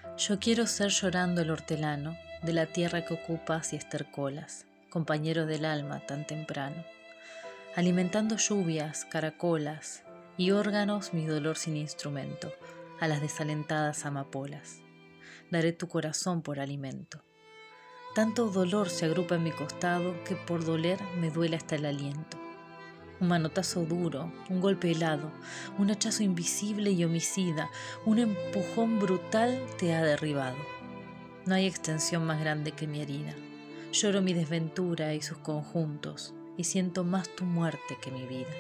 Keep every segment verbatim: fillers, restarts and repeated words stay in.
Yo quiero ser llorando el hortelano de la tierra que ocupas y estercolas, compañero del alma tan temprano, alimentando lluvias, caracolas y órganos mi dolor sin instrumento a las desalentadas amapolas. Daré tu corazón por alimento. Tanto dolor se agrupa en mi costado que por doler me duele hasta el aliento. Un manotazo duro, un golpe helado, un hachazo invisible y homicida, un empujón brutal te ha derribado. No hay extensión más grande que mi herida. Lloro mi desventura y sus conjuntos, y siento más tu muerte que mi vida.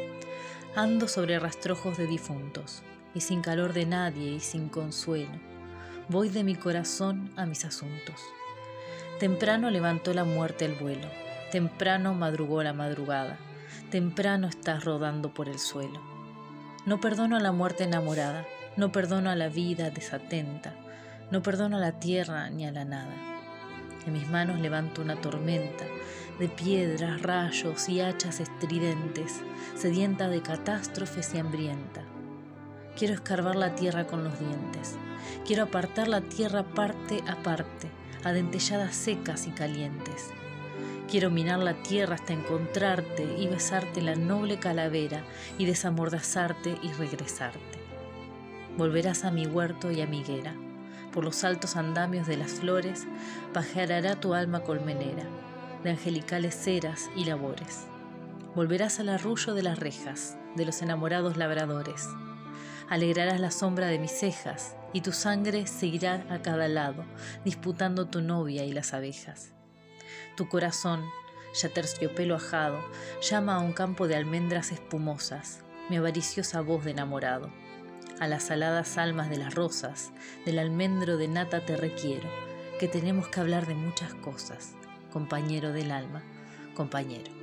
Ando sobre rastrojos de difuntos, y sin calor de nadie y sin consuelo, voy de mi corazón a mis asuntos. Temprano levantó la muerte el vuelo, temprano madrugó la madrugada, temprano estás rodando por el suelo. No perdono a la muerte enamorada, no perdono a la vida desatenta, no perdono a la tierra ni a la nada. En mis manos levanto una tormenta de piedras, rayos y hachas estridentes, sedienta de catástrofes y hambrienta. Quiero escarbar la tierra con los dientes, quiero apartar la tierra parte a parte, a dentelladas secas y calientes. Quiero minar la tierra hasta encontrarte y besarte la noble calavera y desamordazarte y regresarte. Volverás a mi huerto y a mi higuera, por los altos andamios de las flores pajarará tu alma colmenera, de angelicales ceras y labores. Volverás al arrullo de las rejas, de los enamorados labradores. Alegrarás la sombra de mis cejas y tu sangre seguirá a cada lado, disputando tu novia y las abejas. Tu corazón, ya terciopelo ajado, llama a un campo de almendras espumosas, mi avariciosa voz de enamorado. A las aladas almas de las rosas, del almendro de nata te requiero, que tenemos que hablar de muchas cosas, compañero del alma, compañero.